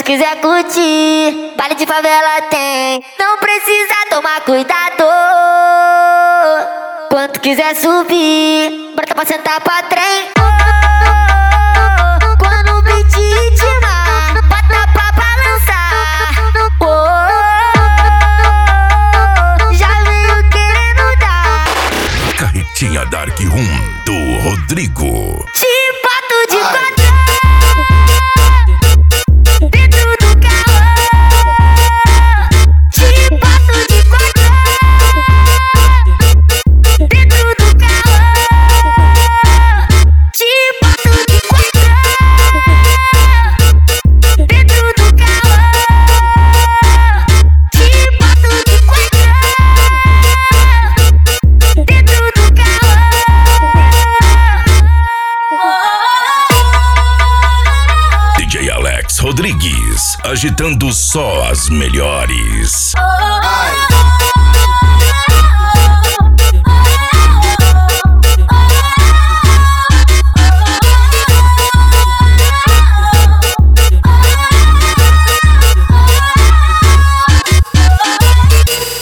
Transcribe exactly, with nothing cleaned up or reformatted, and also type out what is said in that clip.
tu quiser curtir, baile de favela tem, não precisa tomar cuidado. Quando tu quiser subir, bota pra sentar pra trem. Quando o beat ritmar, bota pra balançar. Já veio querendo dar Carretinha Dark Room do Rodrigo. te boto de quatro dentro do carro. Te boto de quatro dentro do carro. Te boto de quatro dentro do carro. Te boto de quatro dentro do carro. D J Alex Rodrigues, agitando só as melhores. Oh, oh, oh.